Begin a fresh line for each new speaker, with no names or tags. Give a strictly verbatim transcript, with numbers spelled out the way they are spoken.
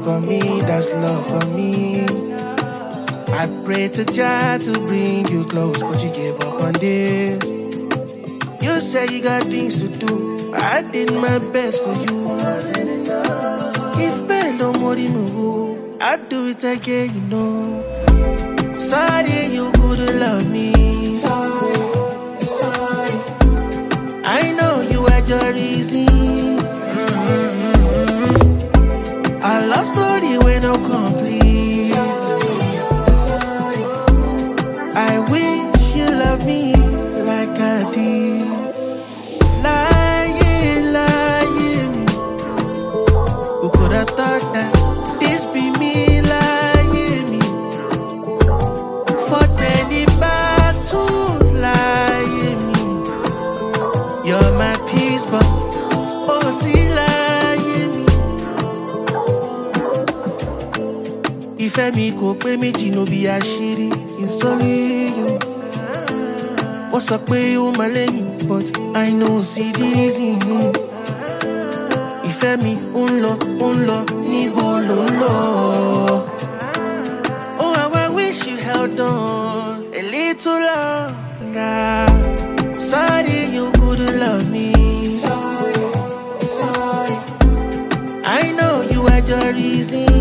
up on me, that's love for me. I pray to Jah to bring you close, but you gave up on this. You say you got things to do, I did my best for you. If Bello Morinu, I'd do it again, you know. Sorry you couldn't love me. Sorry, sorry. I know you had your reason. Mm-hmm. Our love story went no complete. Sorry. I wish you loved me like I did. Lying, lying. Who could have thought that this be me lying me? Fought many battles lying me. You're my peace, but oh, see lying me. If I me go pay me, no be a shitty. It's only you. What's up with you, my lady? But I know see the reason. If I me unlo, unlo, ni bolo lo. Oh, how I wish you held on a little longer. Sorry you couldn't love me. Sorry, sorry. I know you had your reason.